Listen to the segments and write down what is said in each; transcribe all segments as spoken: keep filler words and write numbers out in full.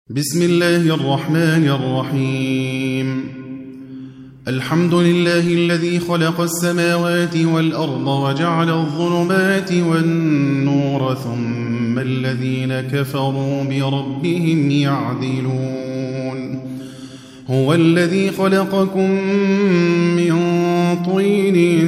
بسم الله الرحمن الرحيم. الحمد لله الذي خلق السماوات والأرض وجعل الظلمات والنور ثم الذين كفروا بربهم يعدلون. هو الذي خلقكم من طين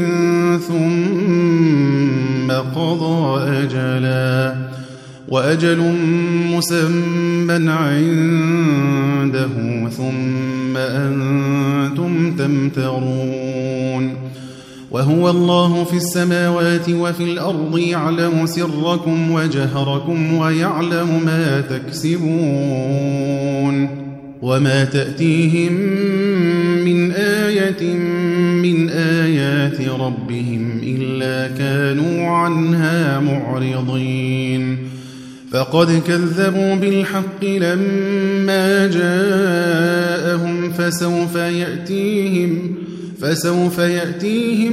ثم قضى أجلا وأجل مسمى عنده ثم أنتم تمترون. وهو الله في السماوات وفي الأرض يعلم سركم وجهركم ويعلم ما تكسبون. وما تأتيهم من آية من آيات ربهم إلا كانوا عنها معرضين. فقد كذبوا بالحق لما جاءهم فسوف يأتيهم فسوف يأتيهم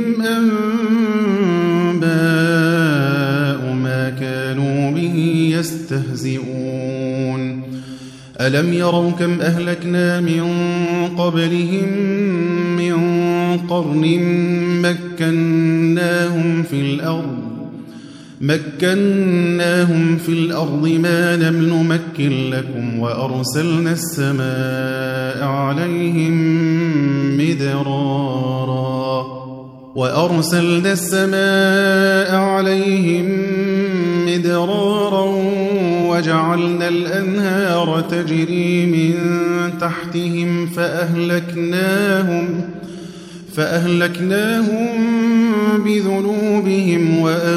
أنباء ما كانوا به يستهزئون. ألم يروا كم أهلكنا من قبلهم من قرن مكناهم في الأرض مكناهم في الأرض ما لم نمكن لكم وأرسلنا السماء عليهم مدرارا وأرسلنا السماء عليهم مدرارا وجعلنا الأنهار تجري من تحتهم فأهلكناهم فأهلكناهم بذنوبهم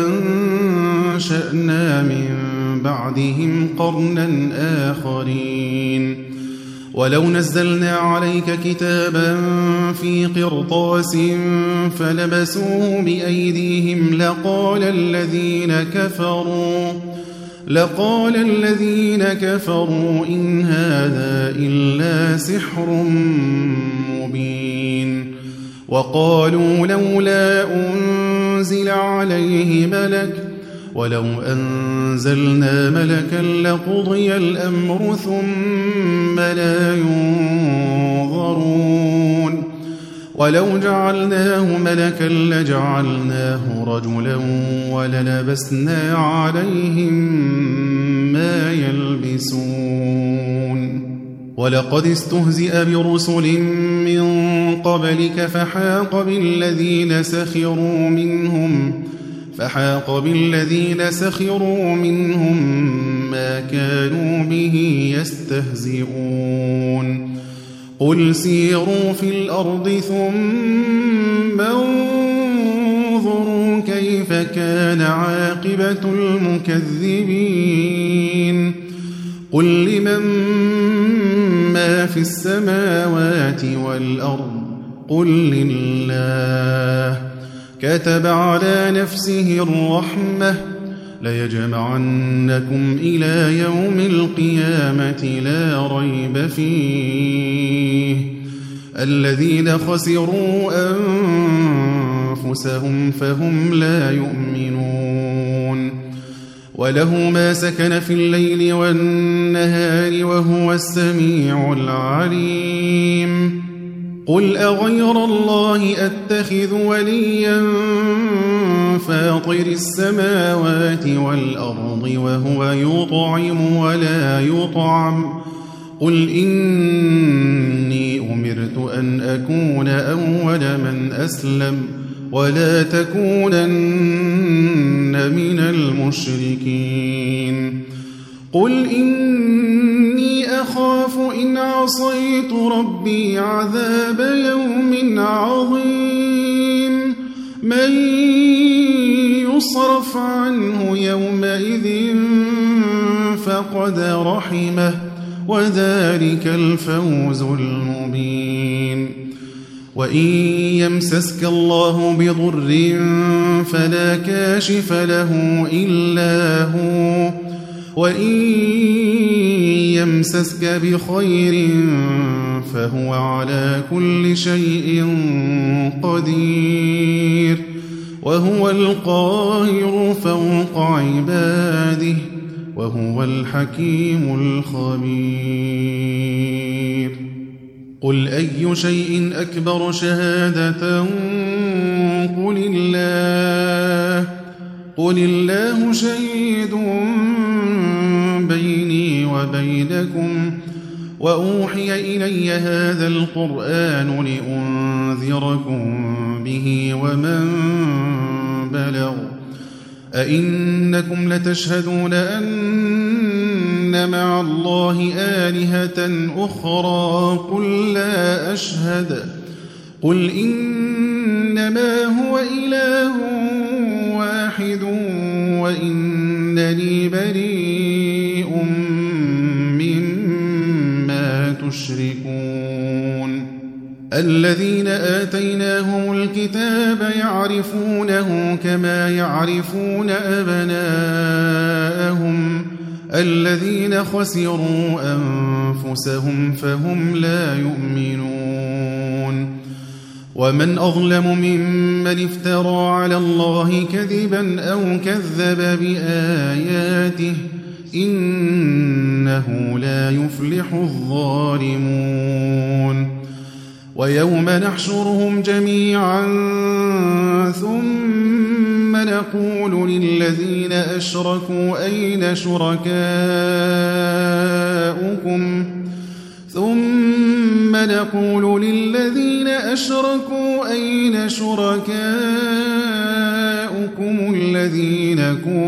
وأنشأنا من بعدهم قرنا آخرين. ولو نزلنا عليك كتابا في قرطاس فلمسوه بأيديهم لقال الذين كفروا لقال الذين كفروا إن هذا إلا سحر مبين. وقالوا لولا أنزل عليه ملك ولو أنزلنا ملكا لقضي الأمر ثم لا ينظرون. ولو جعلناه ملكا لجعلناه رجلا وللبسنا عليهم ما يلبسون. ولقد استهزئ برسل من قبلك فحاق بالذين سخروا منهم فحاق بالذين سخروا منهم ما كانوا به يستهزئون. قل سيروا في الأرض ثم انظروا كيف كان عاقبة المكذبين. قل لمن ما في السماوات والأرض قل لله. كتب على نفسه الرحمة ليجمعنكم إلى يوم القيامة لا ريب فيه. الذين خسروا أنفسهم فهم لا يؤمنون. وله ما سكن في الليل والنهار وهو السميع العليم. قل أغير الله أتخذ وليا فاطر السماوات والأرض وهو يطعم ولا يطعم. قل إني أمرت أن أكون أول من أسلم ولا تكونن من المشركين. قل إني أخاف إن عصيت ربي عذاب يوم عظيم. من يصرف عنه يومئذ فقد رحمه وذلك الفوز المبين. وإن يمسسك الله بضر فلا كاشف له إلا هو وإن يمسسك بخير فهو على كل شيء قدير وهو القاهر فوق عباده وهو الحكيم الخبير. قل أي شيء أكبر شهادة قل الله قل الله شهيد بيني وبينكم وأوحي إلي هذا القرآن لأنذركم به ومن بلغ أئنكم لتشهدون أن مع الله آلهة أخرى قل لا أشهد قل إنما هو إله واحد وإنني بريء مما تشركون. الذين آتيناهم الكتاب يعرفونه كما يعرفون أبناءهم الذين خسروا أنفسهم فهم لا يؤمنون. ومن أظلم ممن افترى على الله كذبا أو كذب بآياته إنه لا يفلح الظالمون. ويوم نحشرهم جميعا ثم نقول للذين أشركوا أين شركاؤكم ثم نقول للذين أشركوا أين شركاؤكم الذين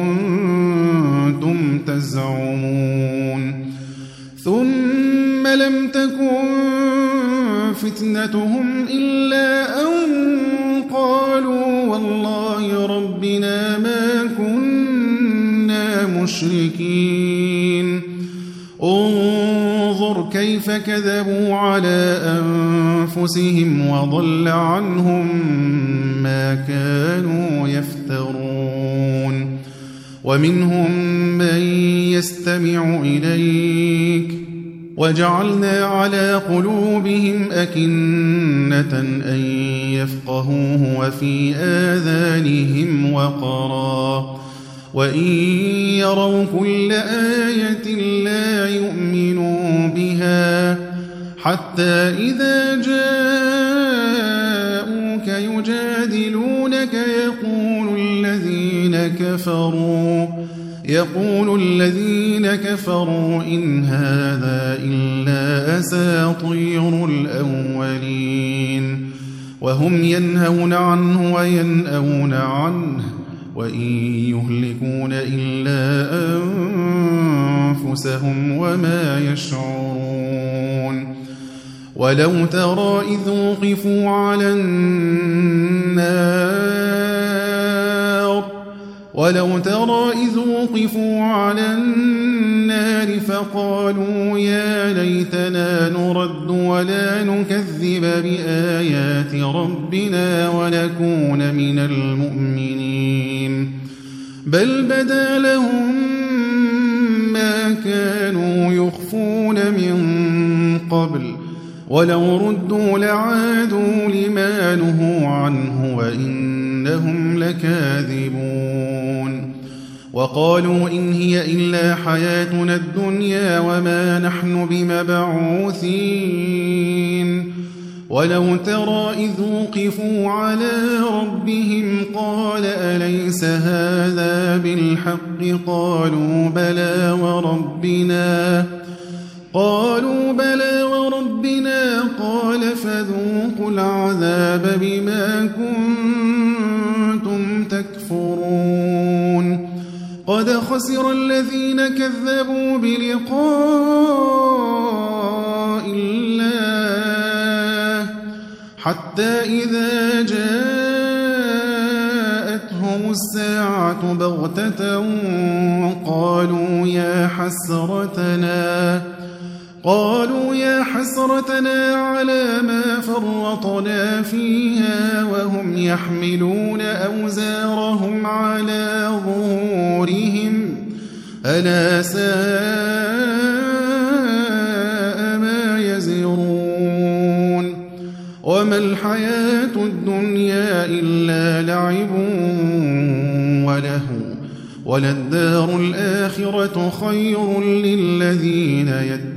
كنتم تزعمون ثم لم تكن فتنتهم إلا أن قالوا والله ربنا ما كنا مشركين. انظر كيف كذبوا على أنفسهم وضل عنهم ما كانوا يفترون. ومنهم من يستمع إليك وجعلنا على قلوبهم أكنة أن يفقهوه وفي آذانهم وقرا وإن يروا كل آية لا يؤمنوا بها حتى إذا جاءوك يجادلونك يقول الذين كفروا يقول الذين كفروا إن هذا إلا أساطير الأولين وهم ينهون عنه وينأون عنه وإن يهلكون إلا أنفسهم وما يشعرون. ولو ترى إذ وقفوا على النار ولو ترى إذ وقفوا على النار فقالوا يا ليتنا نرد ولا نكذب بآيات ربنا ونكون من المؤمنين بل بدا لهم ما كانوا يخفون من قبل ولو ردوا لعادوا لما نهوا عنه وإنهم لكاذبون. وقالوا إن هي إلا حياتنا الدنيا وما نحن بمبعوثين. ولو ترى إذ وقفوا على ربهم قال أليس هذا بالحق قالوا بلى وربنا قالوا بلى وربنا قال فذوقوا العذاب بما كنتم تكفرون. قد خسر الذين كذبوا بلقاء الله حتى إذا جاءتهم الساعة بغتة قالوا يا حسرتنا قالوا يا حسرتنا على ما فرطنا فيها وهم يحملون أوزارهم على ظهورهم ألا ساء ما يزرون. وما الحياة الدنيا إلا لعب ولهو وللدار الآخرة خير للذين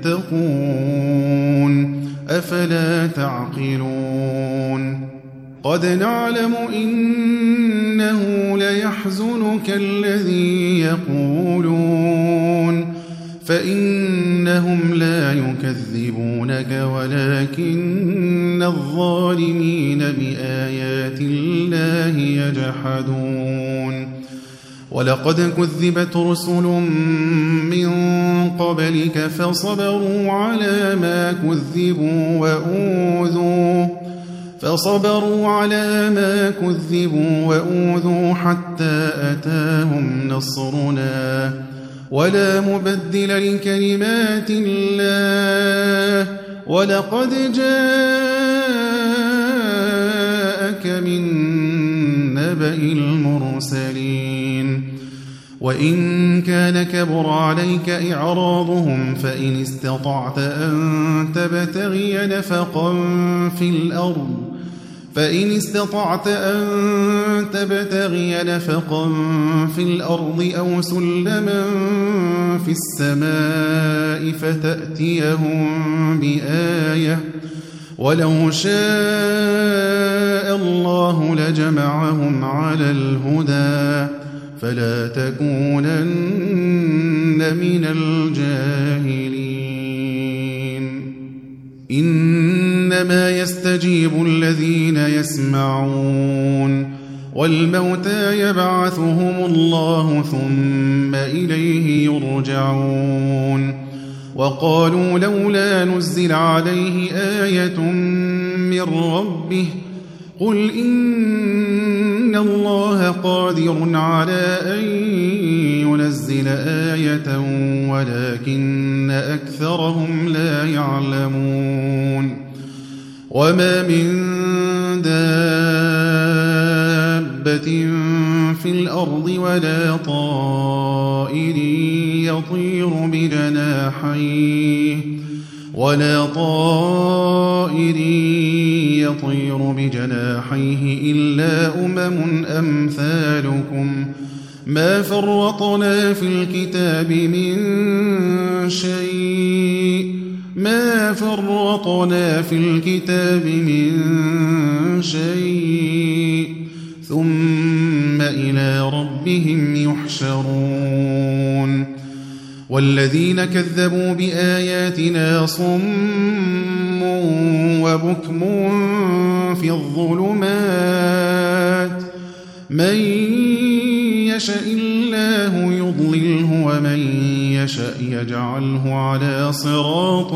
يتقون أفلا تعقلون قد نعلم إنه ليحزنك الذي يقولون فإنهم لا يكذبونك ولكن الظالمين بآيات الله يجحدون ولقد كذبت رسل من قبلك فصبروا على ما كذبوا وأوذوا فصبروا على ما كذبوا وأوذوا حتى أتاهم نصرنا ولا مبدل لكلمات الله ولقد جاءك من نبأ المرسلين وإن كان كبر عليك إعراضهم فإن استطعت أن تبتغي نفقا في الأرض فإن استطعت أن تبتغي نفقا في الأرض أو سلما في السماء فتأتيهم بآية ولو شاء الله لجمعهم على الهدى فلا تكونن من الجاهلين إنما يستجيب الذين يسمعون والموتى يبعثهم الله ثم إليه يرجعون وقالوا لولا نزل عليه آية من ربه قل إن الله قادر على أن ينزل آية ولكن أكثرهم لا يعلمون وما من دابة في الأرض ولا طائر يطير بجناحيه ولا طائر يطير بجناحيه إلا أمم أمثالكم ما فرطنا في الكتاب من شيء ما فرطنا في الكتاب من شيء ثم إلى ربهم يحشرون والذين كذبوا بآياتنا صم وبكم في الظلمات من يشاء الله يضلله ومن يشاء يجعله على صراط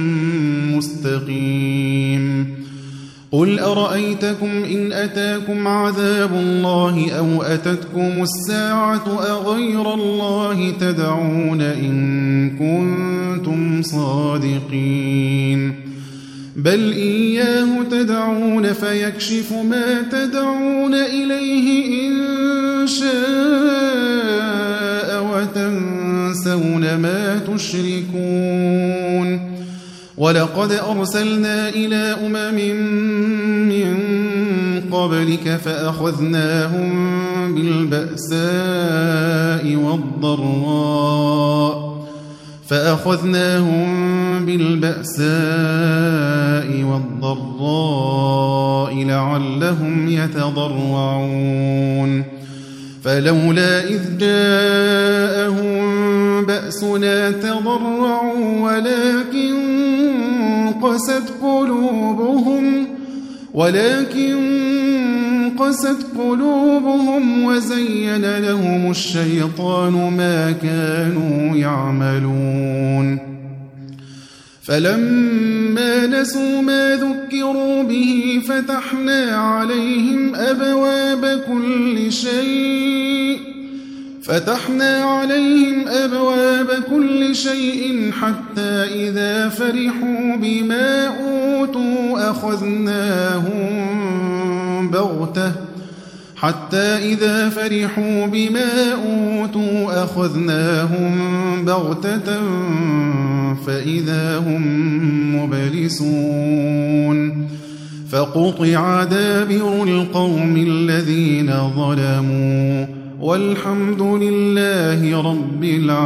مستقيم قل أرأيتكم إن أتاكم عذاب الله أو أتتكم الساعة أغير الله تدعون إن كنتم صادقين بل إياه تدعون فيكشف ما تدعون إليه إن شاء وتنسون ما تشركون ولقد أرسلنا إلى أمم من قبلك فأخذناهم بالبأساء والضراء فأخذناهم بالبأساء والضراء لعلهم يتضرعون فلولا إذ جاءهم بأسنا تضرعوا ولكن قست قلوبهم ولكن قست قلوبهم وزين لهم الشيطان ما كانوا يعملون فلما نسوا ما ذكروا به فتحنا عليهم أبواب كل شيء فتحنا عليهم أبواب كل شيء حتى إذا فرحوا بما أوتوا أخذناهم بغتة حتى إذا فرحوا بما أوتوا أخذناهم بغتة فإذا هم مبلسون فقطع دابر القوم الذين ظلموا والحمد لله رب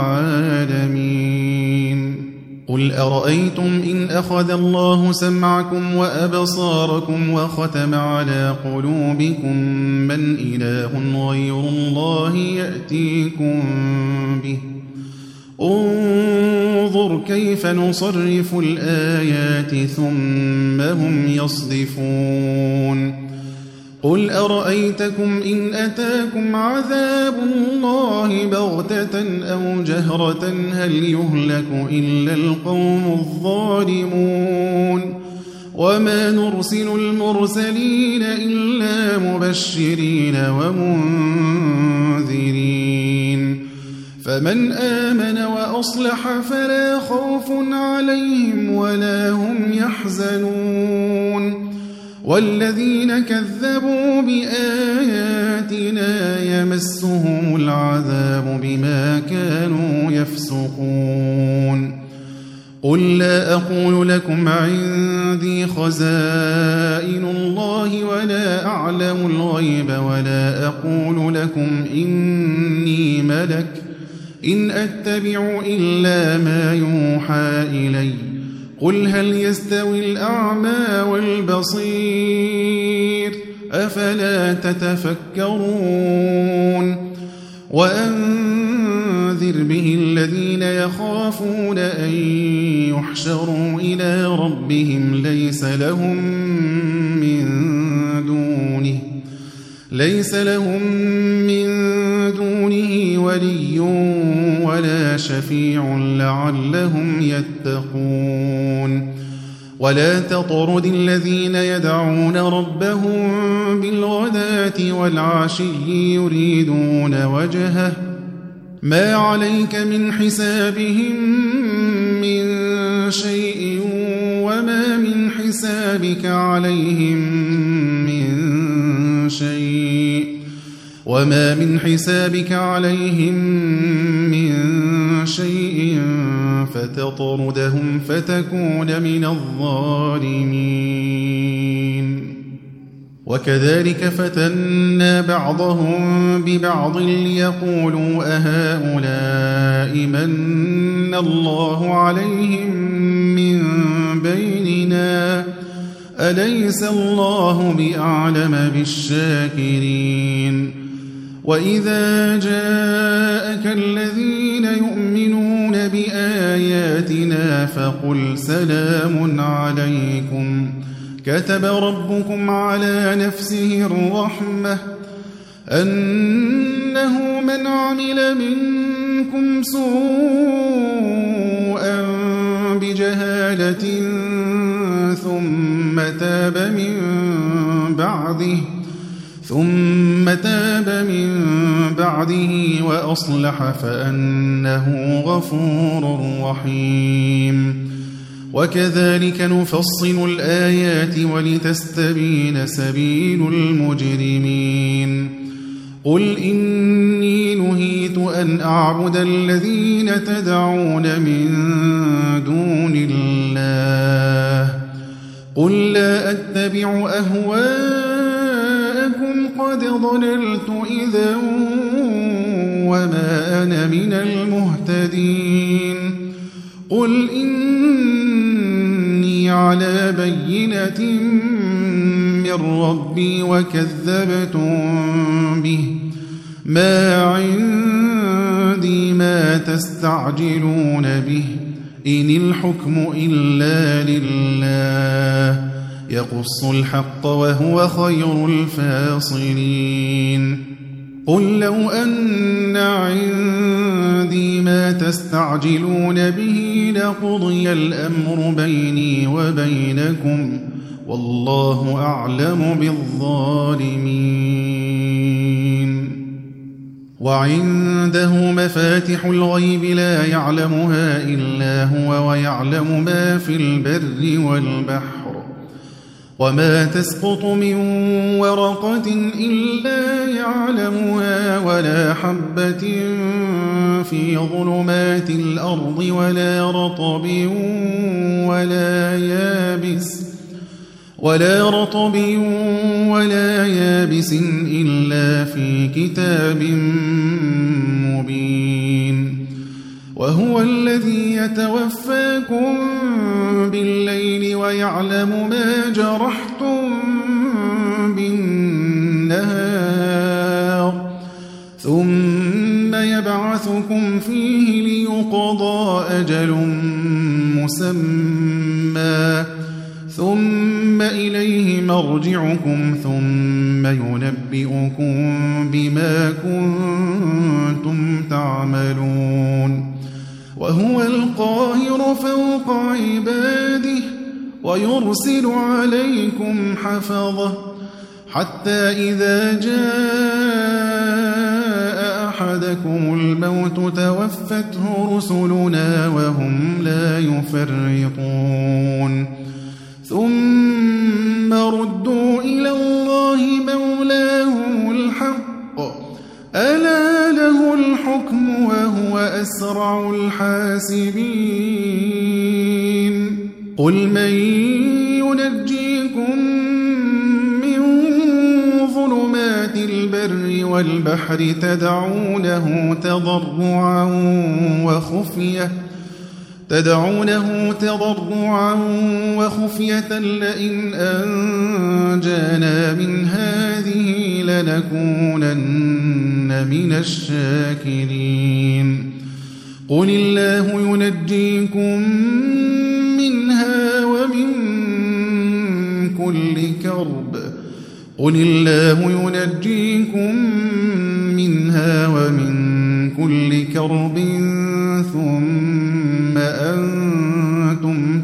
العالمين. قل أرأيتم إن أخذ الله سمعكم وأبصاركم وختم على قلوبكم من إله غير الله يأتيكم به؟ انظر كيف نصرف الآيات ثم هم يصدفون. قل أرأيتكم إن أتاكم عذاب الله بغتة أو جهرة هل يهلك إلا القوم الظالمون؟ وما نرسل المرسلين إلا مبشرين ومنذرين، فمن آمن وأصلح فلا خوف عليهم ولا هم يحزنون. والذين كذبوا بآياتنا يمسهم العذاب بما كانوا يفسقون. قل لا أقول لكم عندي خزائن الله ولا أعلم الغيب ولا أقول لكم إني ملك إن أتبع إلا ما يوحى إلي. قل هل يستوي الأعمى والبصير أفلا تتفكرون؟ وأنذر به الذين يخافون أن يحشروا إلى ربهم ليس لهم من دونه ليس لهم من دونه ولي ولا شفيع لعلهم يتقون. ولا تطرد الذين يدعون ربهم بالغداة والعشي يريدون وجهه ما عليك من حسابهم من شيء وما من حسابك عليهم من شيء وما من حسابك عليهم من شيء فتطردهم فتكون من الظالمين. وكذلك فتنا بعضهم ببعض ليقولوا أهؤلاء من الله عليهم من بيننا أليس الله بأعلم بالشاكرين. وإذا جاءك الذين يؤمنون بآياتنا فقل سلام عليكم كتب ربكم على نفسه الرحمة أنه من عمل منكم سوءا بجهالة ثم تاب من بعده ثم تاب من بعده وأصلح فأنه غفور رحيم. وكذلك نفصل الآيات ولتستبين سبيل المجرمين. قل إني نهيت أن أعبد الذين تدعون من دون الله قل لا أتبع أهواءكم قد ضللت إذا وما أنا من المهتدين. قل إني على بينة من ربي وكذبتم به ما عندي ما تستعجلون به إن الحكم إلا لله يقص الحق وهو خير الفاصلين. قل لو أن عندي ما تستعجلون به لقضي الأمر بيني وبينكم والله أعلم بالظالمين. وعنده مفاتح الغيب لا يعلمها إلا هو ويعلم ما في البر والبحر وما تسقط من ورقة إلا يعلمها ولا حبة في ظلمات الأرض ولا رطب ولا يابس ولا رطب ولا يابس إلا في كتاب مبين وهو الذي يتوفاكم بالليل ويعلم ما جرحتم بالنهار ثم يبعثكم فيه ليقضى أجل مسمى ثم إليه مرجعكم ثم ينبئكم بما كنتم تعملون وهو القاهر فوق عباده ويرسل عليكم حفظه حتى إذا جاء أحدكم الموت توفته رسلنا وهم لا يفرطون ثم ردوا إلى الله مولاهم الحق ألا له الحكم وهو أسرع الحاسبين قل من ينجيكم من ظلمات البر والبحر تدعونه تضرعا وخفية تدعونه تضرعا وخفية لئن أنجانا من هذه لنكونن من الشاكرين قل الله ينجيكم منها ومن كل كرب قل الله ينجيكم منها ومن كل كرب ثم أنتم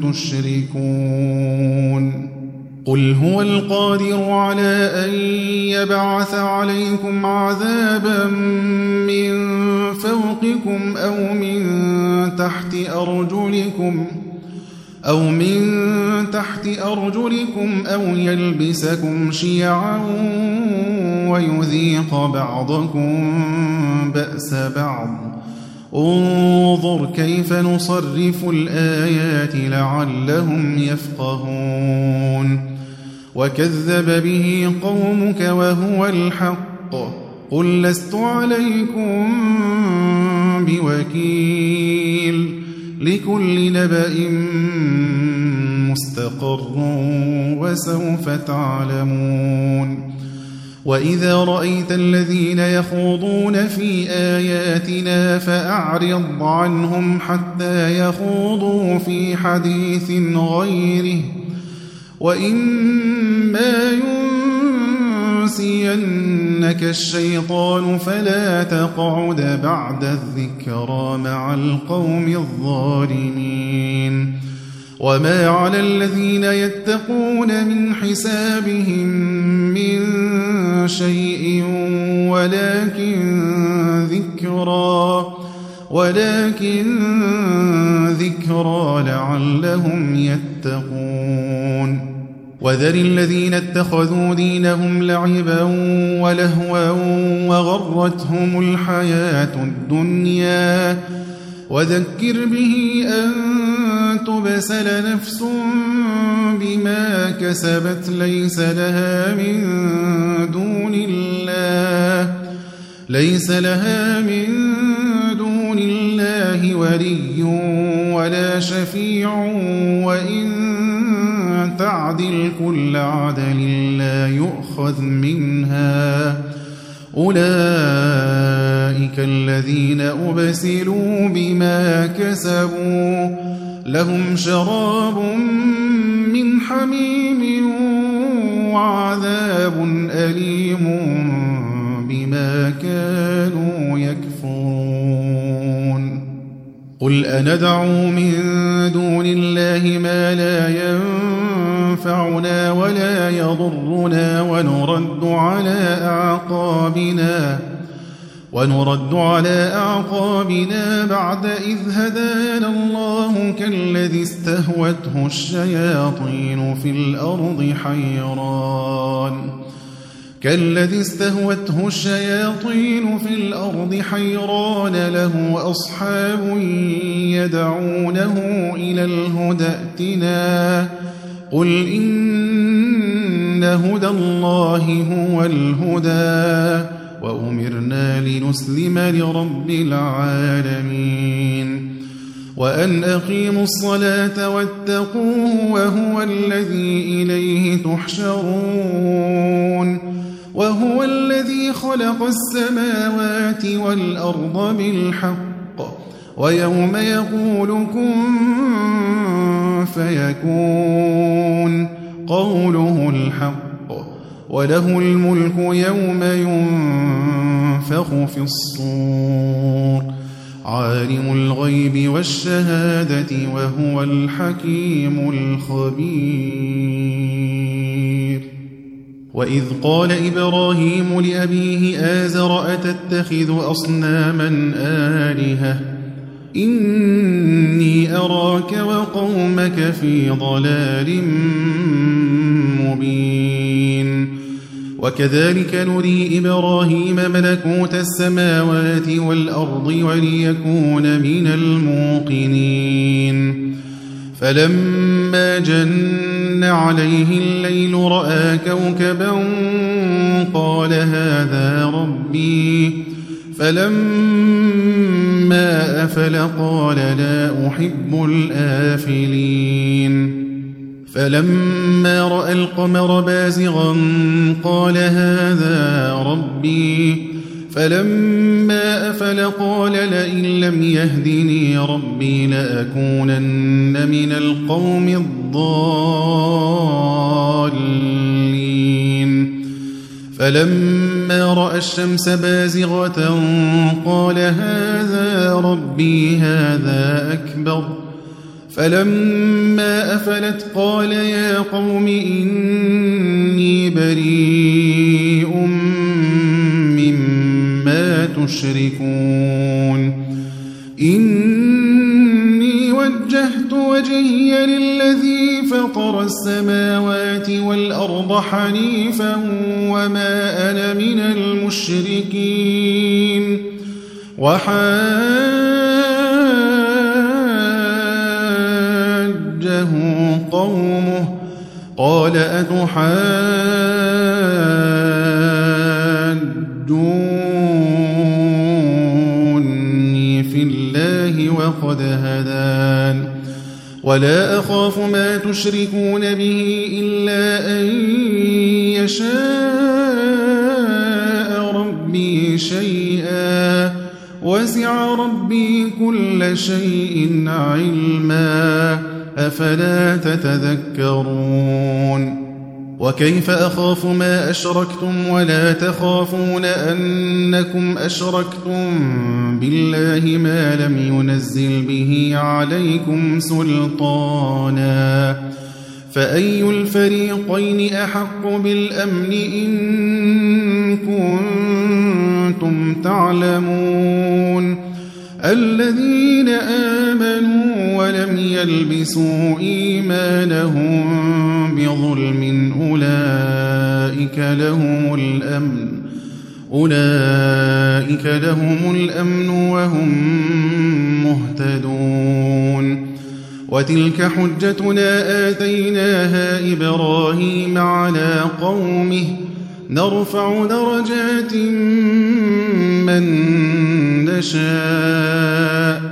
تشركون قل هو القادر على أن يبعث عليكم عذابا من فوقكم أو من تحت أرجلكم أو من تحت أرجلكم أو يلبسكم شيعا ويذيق بعضكم بأس بعض انظر كيف نصرف الآيات لعلهم يفقهون وكذب به قومك وهو الحق قل لست عليكم بوكيل لكل نبأ مستقر وسوف تعلمون وإذا رأيت الذين يخوضون في آياتنا فأعرض عنهم حتى يخوضوا في حديث غيره وإما ينسينك الشيطان فلا تقعد بعد الذكرى مع القوم الظالمين وما على الذين يتقون من حسابهم من شيء ولكن ذكرى ولكن ذكرى لعلهم يتقون وذر الذين اتخذوا دينهم لعبا ولهوا وغرتهم الحياة الدنيا وذكر به أن تبسل نفس بما كسبت ليس لها من دون الله ليس لها من دون الله ولي ولا شفيع وإن تعدل كل عدل لا يؤخذ منها أولئك الذين أبسلوا بما كسبوا لهم شراب من حميم وعذاب أليم بما كانوا يكفرون قل أندعو من دون الله ما لا ينفعنا ولا يضرنا ونرد على أعقابنا ونرد على أعقابنا بعد إذ هدانا الله كالذي استهوته الشياطين في الأرض حيران كالذي استهوته الشياطين في الأرض حيران له أصحاب يدعونه إلى الهدى ائتنا قل إن هدى الله هو الهدى وأمرنا لنسلم لرب العالمين وأن أقيموا الصلاة واتقوه وهو الذي إليه تحشرون وهو الذي خلق السماوات والأرض بالحق ويوم يقول كن فيكون قوله الحق وله الملك يوم ينفخ في الصور عالم الغيب والشهادة وهو الحكيم الخبير وإذ قال إبراهيم لأبيه آزر أتتخذ أصناما آلهة إني أراك وقومك في ضلال مبين وكذلك نري إبراهيم ملكوت السماوات والأرض وليكون من الموقنين فلما جن عليه الليل رأى كوكبا قال هذا ربي فلما أفل قال لا أحب الآفلين فلما رأى القمر بازغا قال هذا ربي فلما أفل قال لئن لم يهدني ربي لأكونن من القوم الضالين فلما رأى الشمس بازغة قال هذا ربي هذا أكبر فلما أفلت قال يا قوم إني بريء مما تشركون إني وجهت وجهي للذي فطر السماوات والأرض حنيفا وما أنا من المشركين وحاجه قومه قال أتحاجوني في الله وقد هدان ولا أخاف ما تشركون به إلا أن يشاء ربي شيئا وسع ربي كل شيء علما أفلا تتذكرون وكيف أخاف ما أشركتم ولا تخافون أنكم أشركتم بالله ما لم ينزل به عليكم سلطانا فأي الفريقين أحق بالأمن إن كنتم تعلمون الذين آمنوا ولم يلبسوا إيمانهم بظلم أولئك لهم الأمن أولئك لهم الأمن وهم مهتدون وتلك حجتنا آتيناها إبراهيم على قومه نرفع درجات من نشاء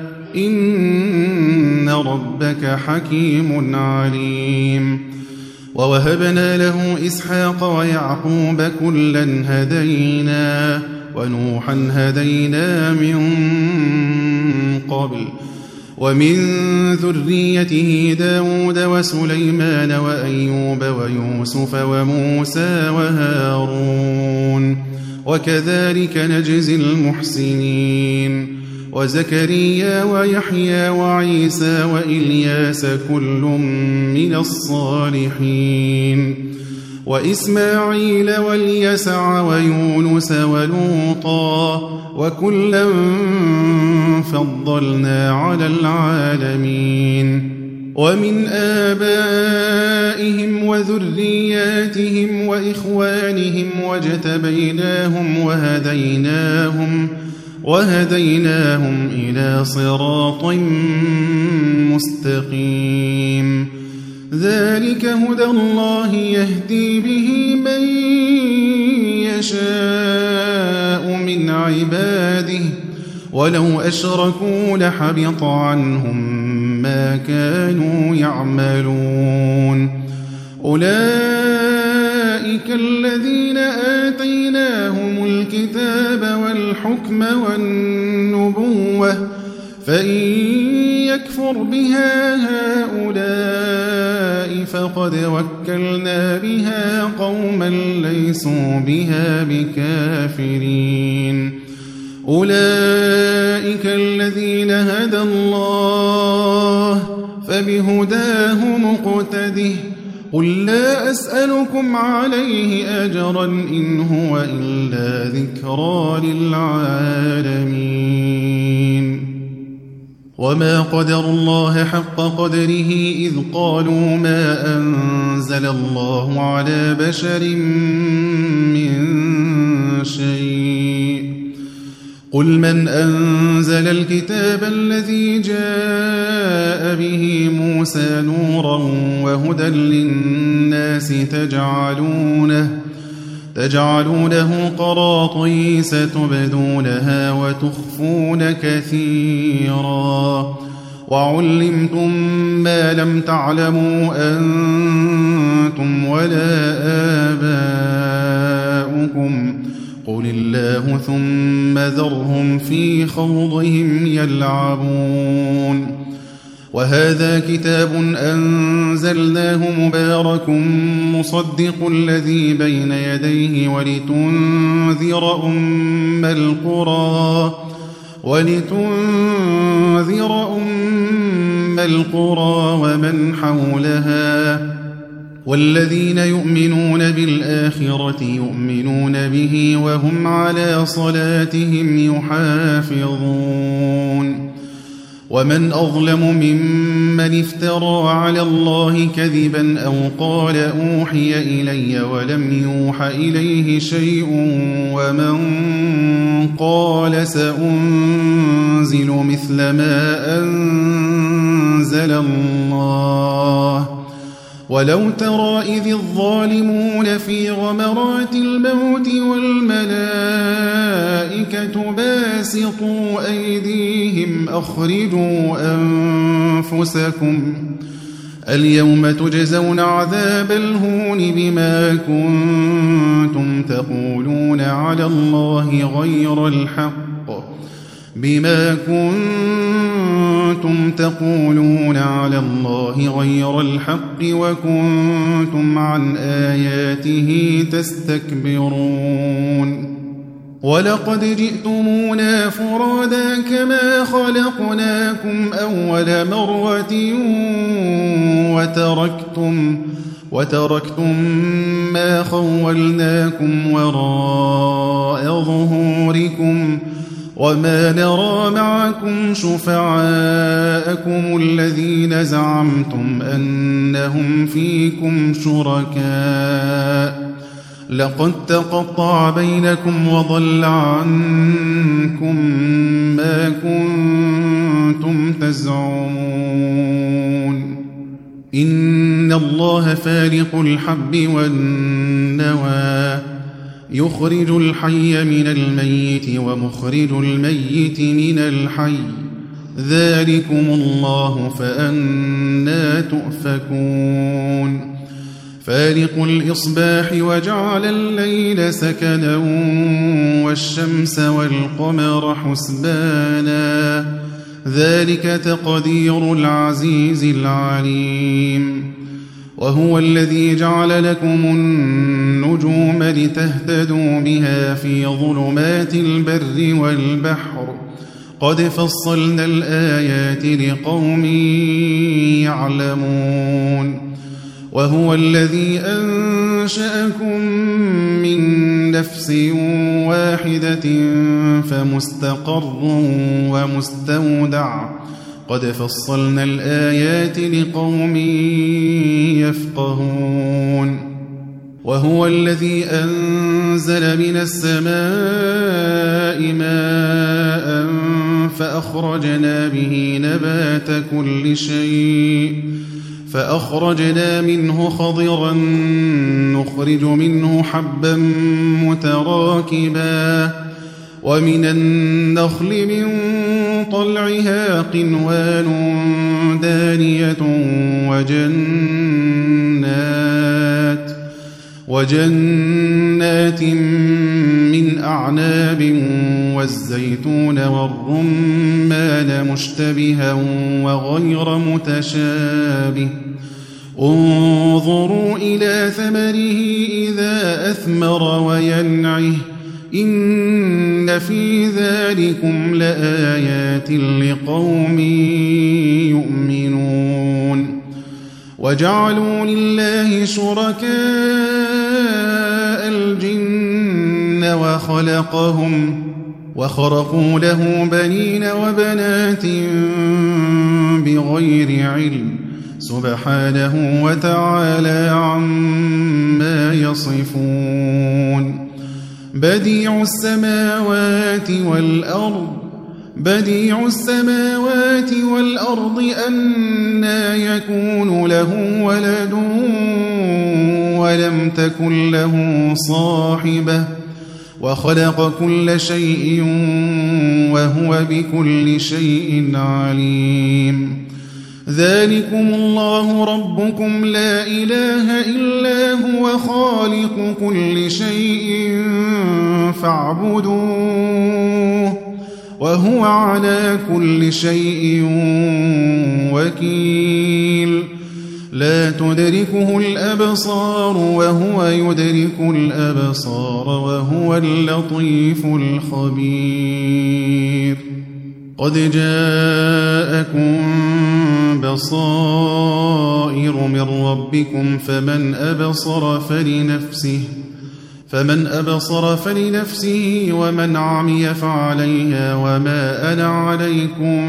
إن ربك حكيم عليم ووهبنا له إسحاق ويعقوب كلا هدينا ونوحا هدينا من قبل ومن ذريته داود وسليمان وأيوب ويوسف وموسى وهارون وكذلك نجزي المحسنين وزكريا ويحيى وعيسى وإلياس كل من الصالحين وإسماعيل واليسع ويونس ولوطا وكلا فضلنا على العالمين ومن آبائهم وذرياتهم وإخوانهم واجتبيناهم وهديناهم وهديناهم إلى صراط مستقيم ذلك هدى الله يهدي به من يشاء من عباده ولو أشركوا لحبط عنهم ما كانوا يعملون أولئك الذين آتيناهم الكتاب والحكم والنبوة فإن يكفر بها هؤلاء فقد وكلنا بها قوما ليسوا بها بكافرين أولئك الذين هدى الله فبهداه مقتده قل لا أسألكم عليه أجرا إن هو إلا ذكرى للعالمين وما قدروا الله حق قدره إذ قالوا ما أنزل الله على بشر من شيء قل من أنزل الكتاب الذي جاء به موسى نورا وهدى للناس تجعلونه تجعلونه قراطيس تبدونها وتخفون كثيرا وعلمتم ما لم تعلموا أنتم ولا آباؤكم قل الله ثم ذرهم في خوضهم يلعبون وهذا كتاب أنزلناه مبارك مصدق الذي بين يديه ولتنذر أم القرى ولتنذر أم القرى ومن حولها والذين يؤمنون بالآخرة يؤمنون به وهم على صلاتهم يحافظون ومن أظلم ممن افترى على الله كذبا أو قال أوحي إلي ولم يوح إليه شيء ومن قال سأنزل مثل ما أنزل الله ولو ترى إذ الظالمون في غمرات الموت والملائكة باسطوا أيديهم أخرجوا أنفسكم اليوم تجزون عذاب الهون بما كنتم تقولون على الله غير الحق بما كنتم تقولون على الله غير الحق وكنتم عن آياته تستكبرون ولقد جئتمونا فرادا كما خلقناكم أول مرة وتركتم وتركتم ما خولناكم وراء ظهوركم وما نرى معكم شفعاءكم الذين زعمتم أنهم فيكم شركاء لقد تقطع بينكم وضل عنكم ما كنتم تزعمون إن الله فالق الحب والنوى يخرج الحي من الميت ومخرج الميت من الحي ذلكم الله فأنى تؤفكون فالق الإصباح وجعل الليل سكنا والشمس والقمر حسبانا ذلك تقدير العزيز العليم وهو الذي جعل لكم النجوم لتهتدوا بها في ظلمات البر والبحر قد فصلنا الآيات لقوم يعلمون وهو الذي أنشأكم من نفس واحدة فمستقر ومستودع قد فصلنا الآيات لقوم يفقهون وهو الذي أنزل من السماء ماء فأخرجنا به نبات كل شيء فأخرجنا منه خضرا نخرج منه حبا متراكبا ومن النخل من طلعها قنوان دانية وجنات وجنات من أعناب والزيتون والرمان مشتبها وغير متشابه انظروا إلى ثمره إذا أثمر وينعه إن في ذلكم لآيات لقوم يؤمنون وجعلوا لله شركاء الجن وخلقهم وخرقوا له بنين وبنات بغير علم سبحانه وتعالى عما يصفون بديع السماوات والأرض بديع السماوات والأرض أنى يكون له ولد ولم تكن له صاحبة وخلق كل شيء وهو بكل شيء عليم ذلكم الله ربكم لا إله إلا هو خالق كل شيء فاعبدوه وهو على كل شيء وكيل لا تدركه الأبصار وهو يدرك الأبصار وهو اللطيف الخبير قد جاءكم بصائر من ربكم فمن أبصر فلنفسه فمن أبصر فلنفسه ومن عمي فعليها وما أنا عليكم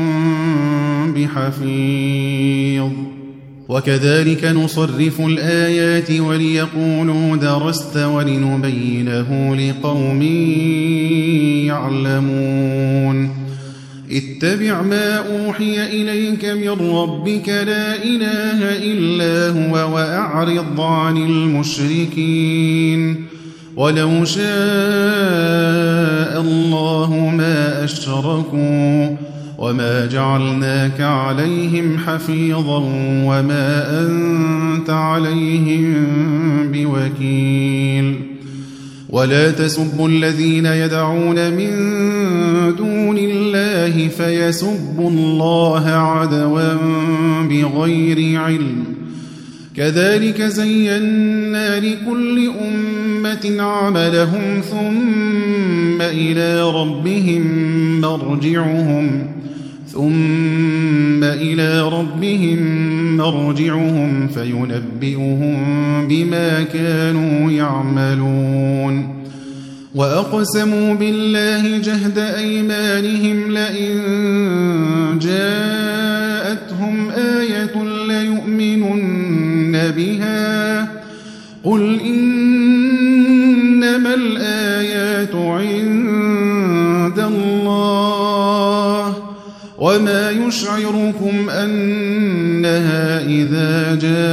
بحفيظ وكذلك نصرف الآيات وليقولوا درست ولنبينه لقوم يعلمون اتبع ما أوحي إليك من ربك لا إله إلا هو وأعرض عن المشركين ولو شاء الله ما أشركوا وما جعلناك عليهم حفيظا وما أنت عليهم بوكيل ولا تسبوا الذين يدعون من دون الله فيسبوا الله عدوا بغير علم كذلك زينا لكل أمة عملهم ثم إلى ربهم مرجعهم ثم إلى ربهم مرجعهم فينبئهم بما كانوا يعملون وأقسموا بالله جهد أيمانهم لئن جاءتهم آية ليؤمنن بها قل إنما الآيات عند الله وما يشعركم أنها إذا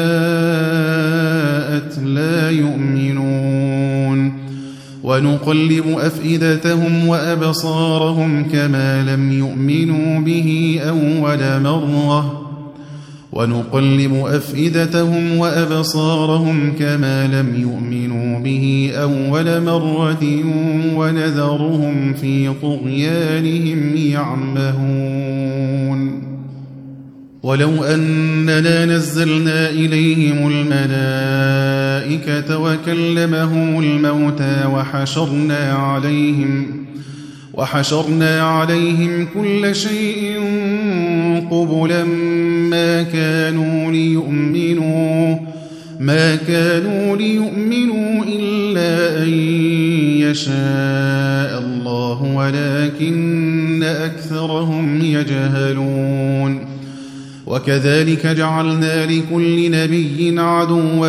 جاءت لا يؤمنون ونقلب أفئدتهم وأبصارهم كما لم يؤمنوا به أول مرة ونقلب أفئدتهم وأبصارهم كما لم يؤمنوا به أول مرة ونذرهم في طغيانهم يعمهون ولو أننا نزلنا إليهم الملائكة وكلمهم الموتى وحشرنا عليهم وحشرنا عليهم كل شيء قبلا ما كانوا ليؤمنوا ما كانوا ليؤمنوا إلا أن يشاء الله ولكن أكثرهم يجهلون وكذلك جعلنا لكل نبي عدوا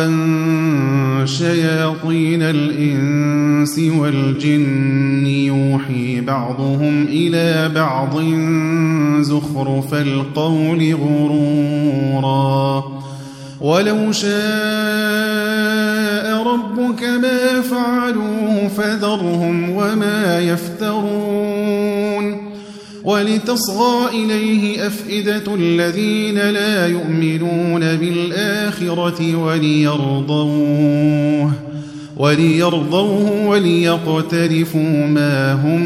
شياطين الإنس والجن يوحي بعضهم إلى بعض زخرف القول غرورا ولو شاء ربك ما فعلوه فذرهم وما يفترون ولتصغى إليه أفئدة الذين لا يؤمنون بالآخرة وليرضوه وليرضوه وليقترفوا ما هم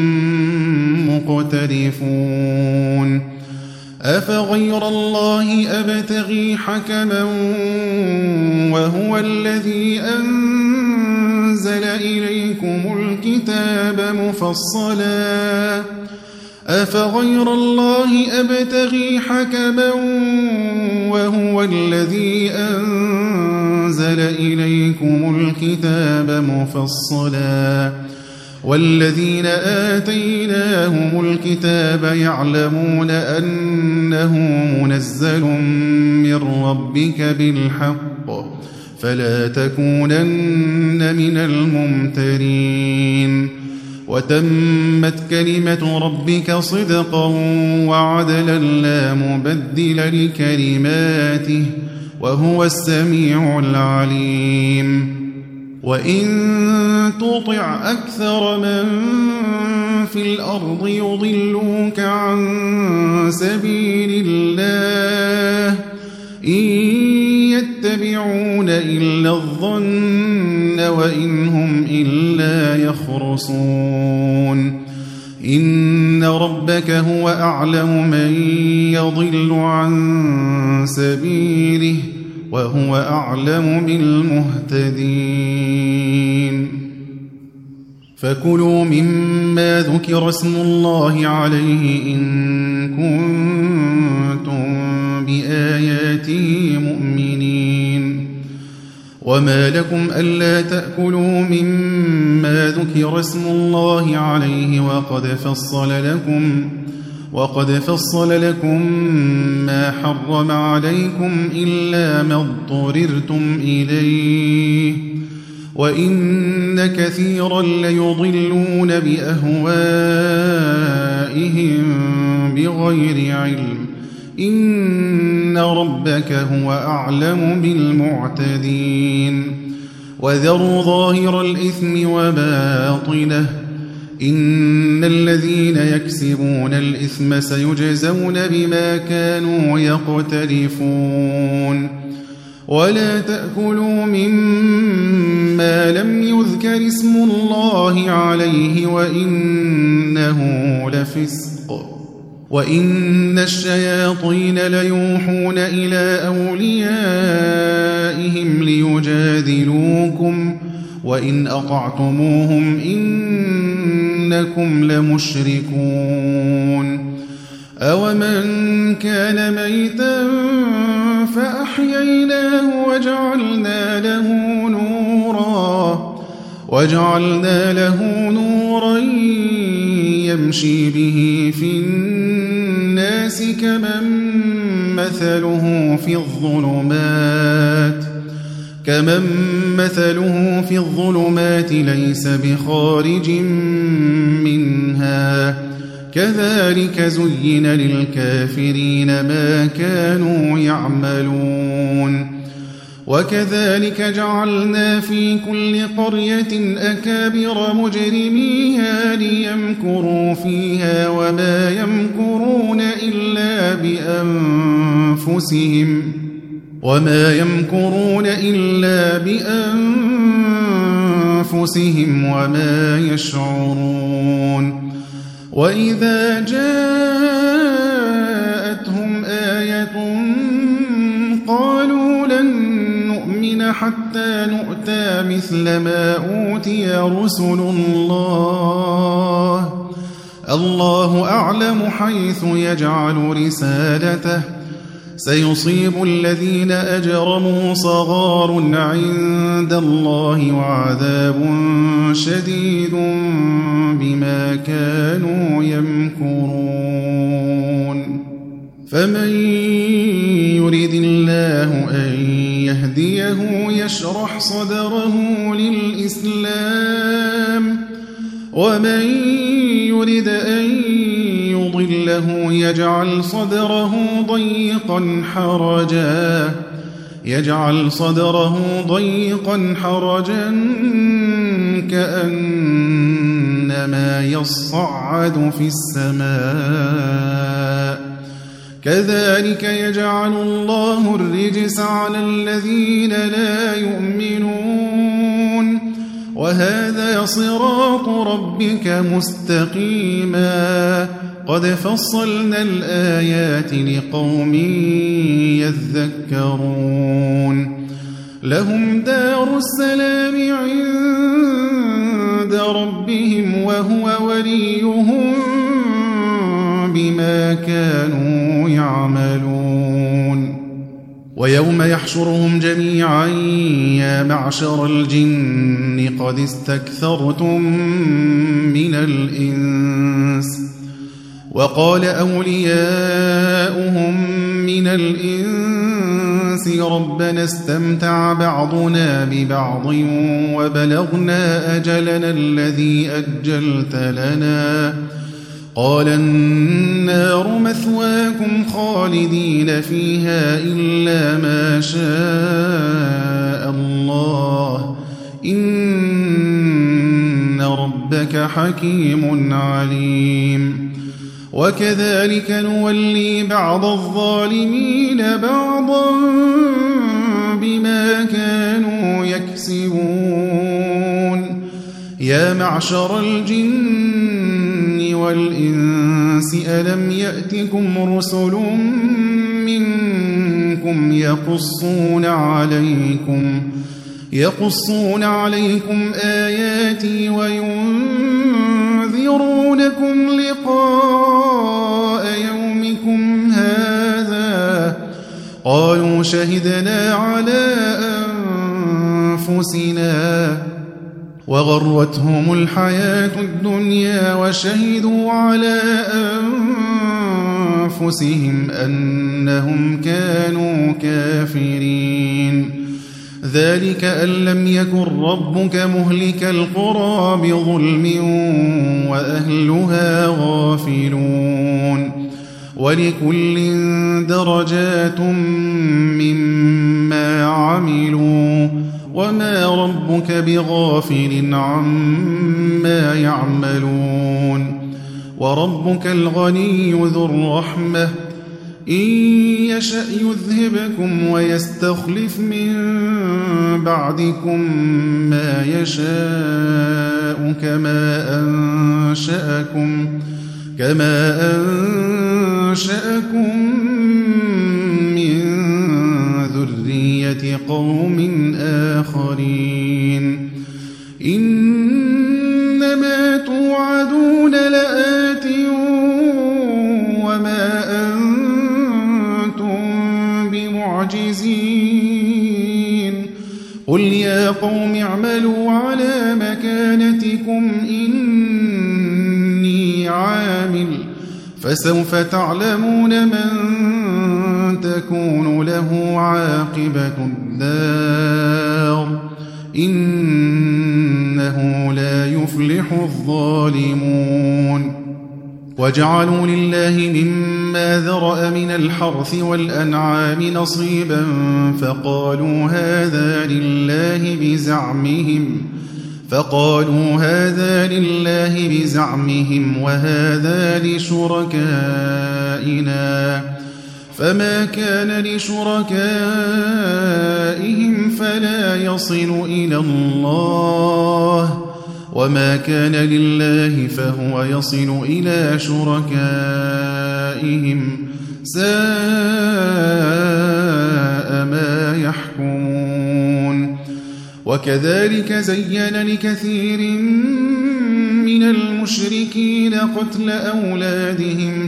مقترفون أفغير الله أبتغي حكما وهو الذي أنزل إليكم الكتاب مفصلا أفغير الله أبتغي حكما وهو الذي أنزل إليكم الكتاب مفصلا والذين آتيناهم الكتاب يعلمون أنه منزل من ربك بالحق فلا تكونن من الممترين وتمت كلمة ربك صدقا وعدلا لا مبدل لكلماته وهو السميع العليم وإن تطع أكثر من في الأرض يضلوك عن سبيل الله إن يتبعون إلا الظن وإن هم إلا يخرصون إن ربك هو أعلم من يضل عن سبيله وهو أعلم بالمهتدين فكلوا مما ذكر اسم الله عليه إن كنتم بآياته مؤمنين وما لكم ألا تأكلوا مما ذكر اسم الله عليه وقد فصل لكم وقد فصل لكم ما حرم عليكم إلا ما اضطررتم إليه وإن كثيرا ليضلون بأهوائهم بغير علم إن ربك هو أعلم بالمعتدين وذروا ظاهر الإثم وباطنه إن الذين يكسبون الإثم سيجزون بما كانوا يقترفون ولا تأكلوا مما لم يذكر اسم الله عليه وإنه لفسق وإن الشياطين ليوحون إلى أوليائهم ليجادلوكم وإن أطعتموهم إنكم لمشركون أومن كان ميتا فأحييناه وجعلنا له نورا وجعلنا له نورا يمشي به في الناس كمن مثله في الظلمات كمن مثله في الظلمات ليس بخارج منها كذلك زين للكافرين ما كانوا يعملون وكذلك جعلنا في كل قرية أكابر مجرميها ليمكروا فيها وما يمكرون إلا بأنفسهم وما يمكرون إلا بأنفسهم وما يشعرون وإذا جاءتهم آية قالوا لن نؤمن حتى نؤتى مثل ما أوتي رسل الله الله أعلم حيث يجعل رسالته سيصيب الذين أجرموا صغار عند الله وعذاب شديد بما كانوا يمكرون فمن يرد الله أن يهديه يشرح صدره للإسلام ومن يرد أن يضله يجعل صدره ضيقا حرجا يجعل صدره ضيقا حرجا كأنما يصعد في السماء كذلك يجعل الله الرجس على الذين لا يؤمنون وهذا صراط ربك مستقيما قد فصلنا الآيات لقوم يذكرون لهم دار السلام عند ربهم وهو وليهم بما كانوا يعملون ويوم يحشرهم جميعا يا معشر الجن قد استكثرتم من الإنس وقال أولياؤهم من الإنس ربنا استمتع بعضنا ببعض وبلغنا أجلنا الذي أجلت لنا قال النار مثواكم خالدين فيها إلا ما شاء الله إن ربك حكيم عليم وكذلك نولي بعض الظالمين بعضا بما كانوا يكسبون يا معشر الجن والإنس ألم يأتكم رسل منكم يقصون عليكم يقصون عليكم آياتي وينذرونكم لقاء يومكم هذا قالوا شهدنا على أنفسنا وغرتهم الحياة الدنيا وشهدوا على أنفسهم أنهم كانوا كافرين ذلك أن لم يكن ربك مهلك القرى بظلم وأهلها غافلون ولكل درجات مما عملوا وما ربك بغافل عما يعملون وربك الغني ذو الرحمة إن يشأ يذهبكم ويستخلف من بعدكم ما يشاء كما أنشأكم كما أنشأكم من ذرية قوم آخرين إنما توعدون لآت وما أنتم بمعجزين قل يا قوم اعملوا على مكانتكم إني عامل فسوف تعلمون من تكون له عاقبة الدار إنه لا يفلح الظالمون وجعلوا لله مما ذرأ من الحرث والأنعام نصيبا فقالوا هذا لله بزعمهم فقالوا هذا لله بزعمهم وهذا لشركائنا فما كان لشركائهم فلا يصل إلى الله وما كان لله فهو يصل إلى شركائهم ساء ما يحكمون وكذلك زين لكثير من المشركين قتل أولادهم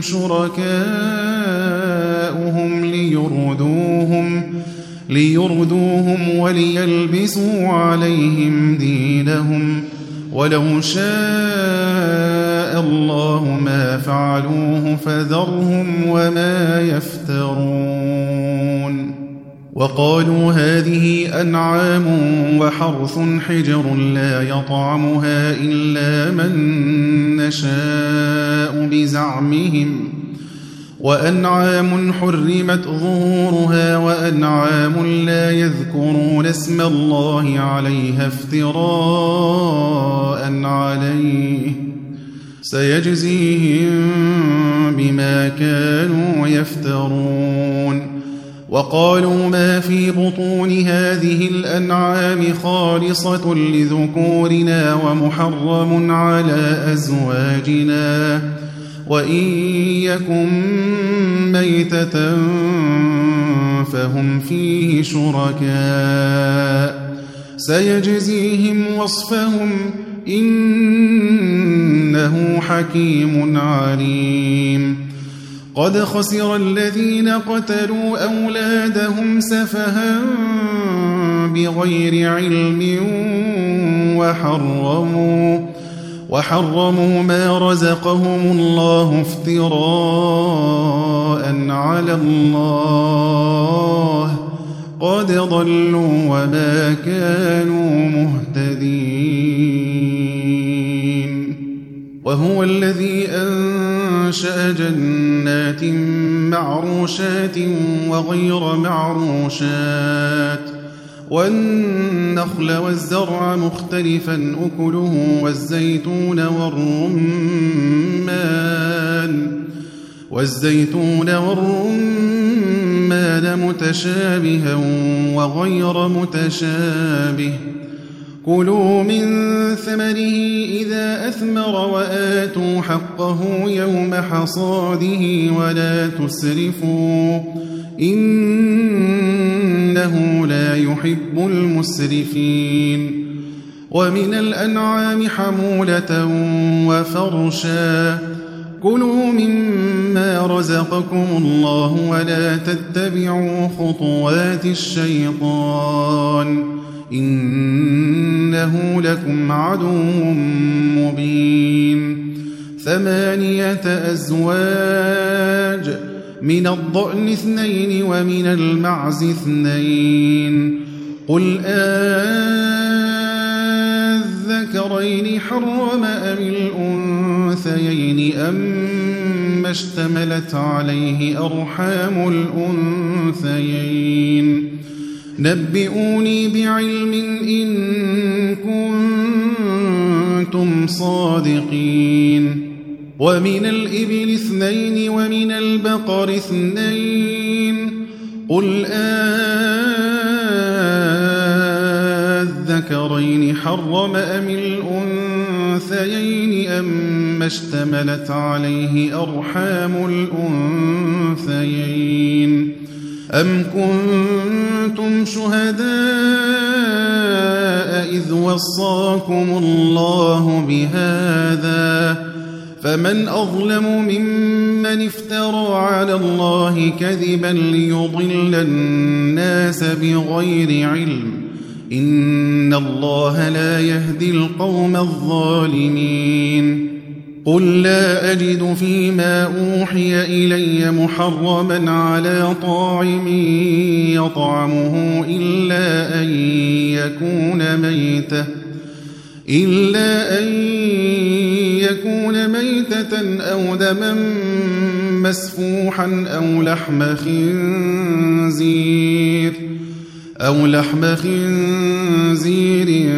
شركاؤهم ليردوهم ليردوهم وليلبسوا عليهم دينهم ولو شاء شاء الله ما فعلوه فذرهم وما يفترون وقالوا هذه أنعام وحرث حجر لا يطعمها إلا من نشاء بزعمهم وأنعام حرمت ظهورها وأنعام لا يذكرون اسم الله عليها افتراء عليه سيجزيهم بما كانوا يفترون وقالوا ما في بطون هذه الأنعام خالصة لذكورنا ومحرم على أزواجنا وإن يكن ميتة فهم فيه شركاء سيجزيهم وصفهم إنه حكيم عليم قد خسر الذين قتلوا أولادهم سفها بغير علم وحرموا وحرموا ما رزقهم الله افتراء على الله قد ضلوا وما كانوا مهتدين وهو الذي أنشأ جنات معروشات وغير معروشات والنخل والزرع مختلفا أكله والزيتون والرمان والزيتون والرمان متشابها وغير متشابه كلوا من ثمره إذا أثمر وآتوا حقه يوم حصاده ولا تسرفوا إنه لا يحب المسرفين ومن الأنعام حمولة وفرشا كلوا مما رزقكم الله ولا تتبعوا خطوات الشيطان إنه لكم عدو مبين ثمانية أزواج من الضأن اثنين ومن المعز اثنين قل أذكرين حرم أم الأنثيين أم اشتملت عليه أرحام الأنثيين نبئوني بعلم إن كنتم صادقين ومن الإبل اثنين ومن البقر اثنين قل أذكرين حرم أم الأنثيين أم اشتملت عليه أرحام الأنثيين أم كنتم شهداء إذ وصاكم الله بهذا فمن أظلم ممن افترى على الله كذبا ليضل الناس بغير علم إن الله لا يهدي القوم الظالمين قل لا أجد فيما أوحي إلي محرما على طاعم يطعمه إلا أن يكون ميتة إلا أن يكون ميتة أو دما مسفوحا أو لحم خنزير أو لحم خنزير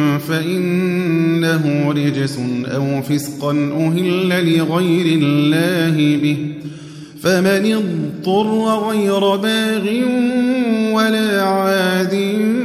فإنه رجس أو فسقا أهل لغير الله به فمن اضطر غير باغ ولا عاد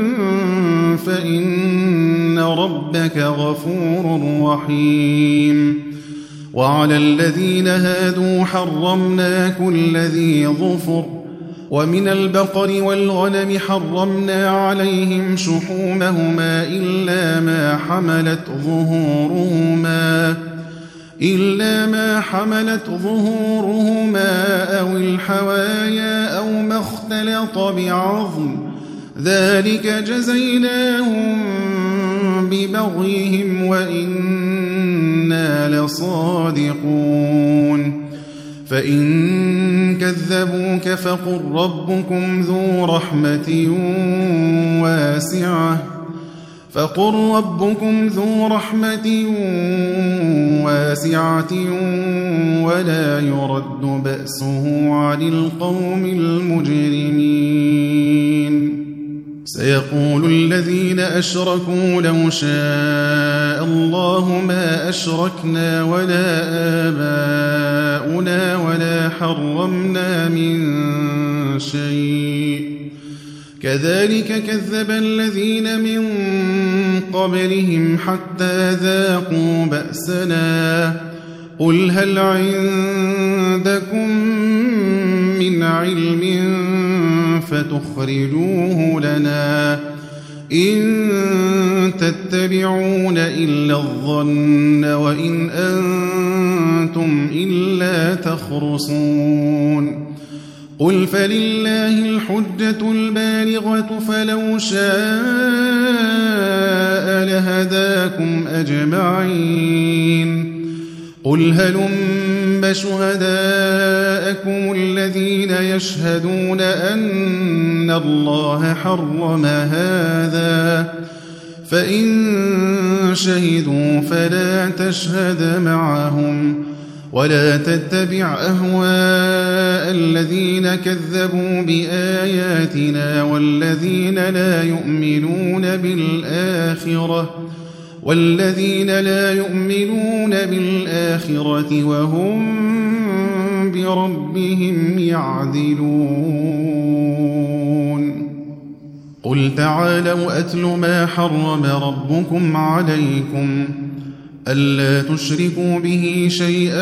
فإن ربك غفور رحيم وعلى الذين هادوا حرمنا كل ذي ظفر ومن البقر والغنم حرمنا عليهم شحومهما إلا ما حملت ظهورهما إلا ما حملت ظهورهما أو الحوايا أو ما اختلط بعظم ذلك جزيناهم ببغيهم وإنا لصادقون فإن كذبوك فقل ربكم ذو رحمة واسعة فقل ربكم ذو رحمة واسعة ولا يرد بأسه عن القوم المجرمين سيقول الذين أشركوا لو شاء الله ما أشركنا ولا آباؤنا ولا حرمنا من شيء كذلك كذب الذين من قبلهم حتى ذاقوا بأسنا قل هل عندكم من علم فتخرجوه لنا إن تتبعون إلا الظن وإن أنتم إلا تخرصون قل فلله الحجة البالغة فلو شاء لهداكم أجمعين قل هلم شهداءكم الذين يشهدون أن الله حرم هذا فإن شهدوا فلا تشهد معهم ولا تتبع أهواء الذين كذبوا بآياتنا والذين لا يؤمنون بالآخرة والذين لا يؤمنون بالآخرة وهم بربهم يعدلون قل تعالوا أتل ما حرم ربكم عليكم ألا تشركوا به شيئا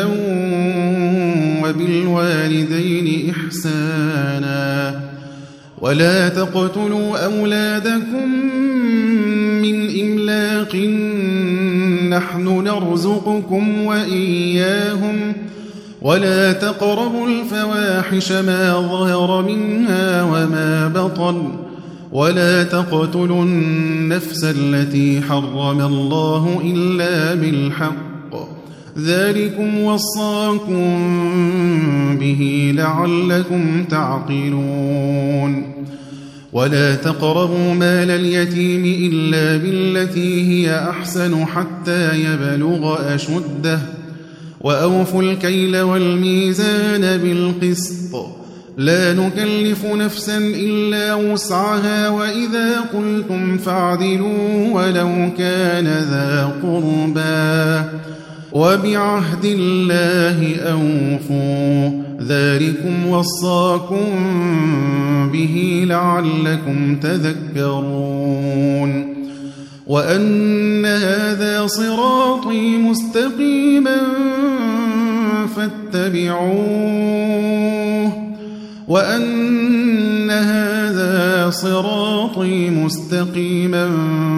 وبالوالدين إحسانا ولا تقتلوا أولادكم من إملاق نحن نرزقكم وإياهم ولا تقربوا الفواحش ما ظهر منها وما بطن ولا تقتلوا النفس التي حرم الله إلا بالحق ذلكم وصاكم به لعلكم تعقلون ولا تقربوا مال اليتيم إلا بالتي هي أحسن حتى يبلغ أشده وأوفوا الكيل والميزان بالقسط لا نكلف نفسا إلا وسعها وإذا قلتم فاعدلوا ولو كان ذا قربى وبعهد الله أوفوا ذلكم وصاكم به لعلكم تذكرون وأن هذا صراطي مستقيما فاتبعوه وأن هذا صراطي مستقيما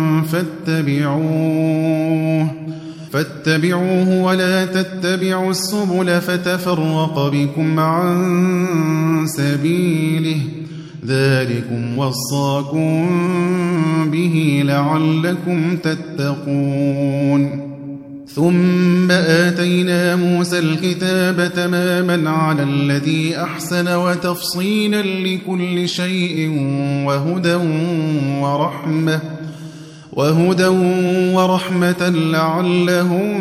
فاتبعوه فاتبعوه ولا تتبعوا السبل فتفرق بكم عن سبيله ذلكم وصاكم به لعلكم تتقون ثم آتينا موسى الكتاب تماما على الذي أحسن وتفصيلا لكل شيء وهدى ورحمة وهدى ورحمة لعلهم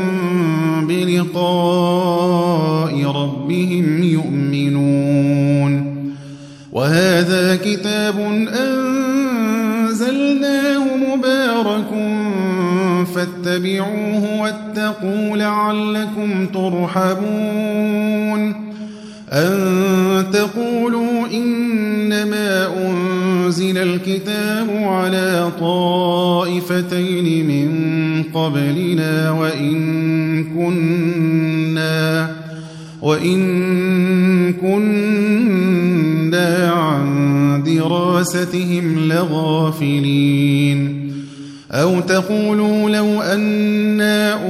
بلقاء ربهم يؤمنون وهذا كتاب أنزلناه مبارك فاتبعوه واتقوا لعلكم ترحمون أن تقولوا إنما أنزل الكتاب على طائفتين من قبلنا وإن كنا وإن كنا عن دراستهم لغافلين أو تقولوا لو أنا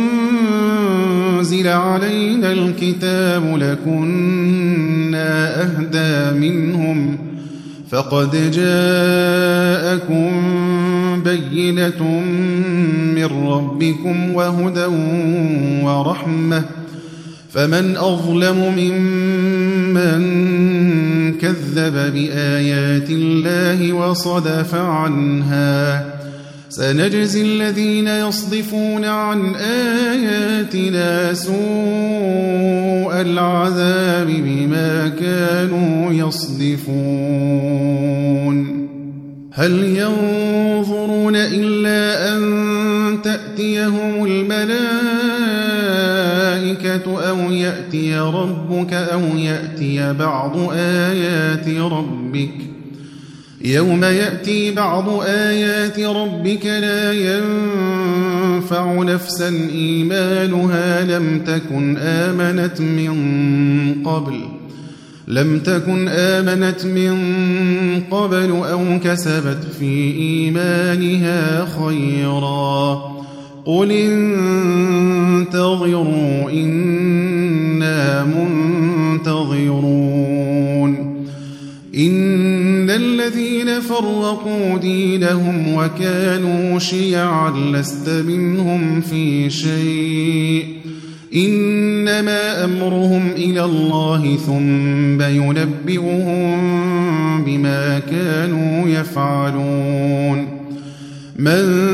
أنزل علينا الكتاب لكنا أهدى منهم فقد جاءكم بينة من ربكم وهدى ورحمة فمن أظلم ممن كذب بآيات الله وصدف عنها سنجزي الذين يصدفون عن آياتنا سوء العذاب بما كانوا يصدفون هل ينظرون إلا أن تأتيهم الملائكة أو يأتي ربك أو يأتي بعض آيات ربك يوم يأتي بعض آيات ربك لا ينفع نفسا إيمانها لم تكن آمنت من قبل لم تكن آمنت من قبل أو كسبت في إيمانها خيرا قل انتظروا إنا منتظرون إن الذين فرقوا دينهم وكانوا شيعا لست منهم في شيء إنما أمرهم إلى الله ثم ينبئهم بما كانوا يفعلون من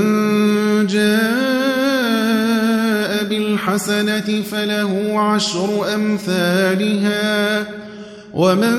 جاء بالحسنة فله عشر أمثالها ومن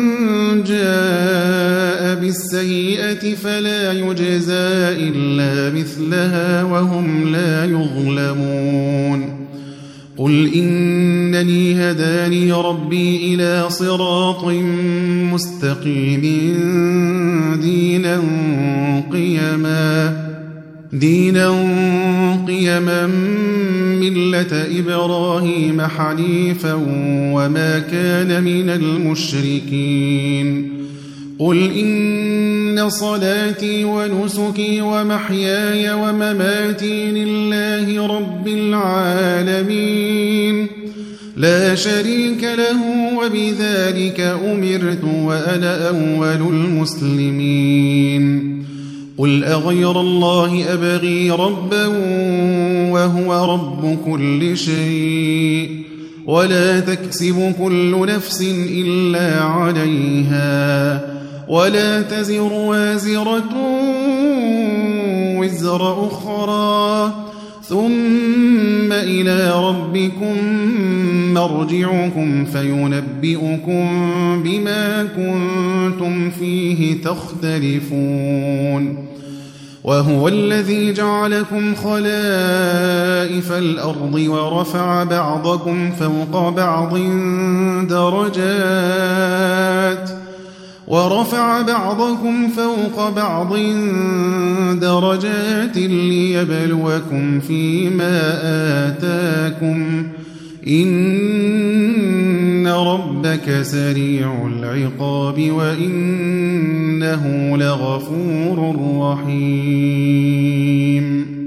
جاء بالسيئة فلا يجزى إلا مثلها وهم لا يظلمون قل إنني هداني ربي إلى صراط مستقيم دينا قيما دينا قيما ملة إبراهيم حنيفا وما كان من المشركين قل إن صلاتي ونسكي ومحياي ومماتي لله رب العالمين لا شريك له وبذلك أمرت وأنا أول المسلمين قل أغير الله أبغي ربا وهو رب كل شيء ولا تكسب كل نفس إلا عليها ولا تزر وازرة وزر أخرى ثم إلى ربكم مرجعكم فينبئكم بما كنتم فيه تختلفون وهو الذي جعلكم خلائف الأرض ورفع بعضكم فوق بعض درجات ورفع بعضكم فوق بعض درجات ليبلوكم فيما آتاكم إن ربك سريع العقاب وإنه لغفور رحيم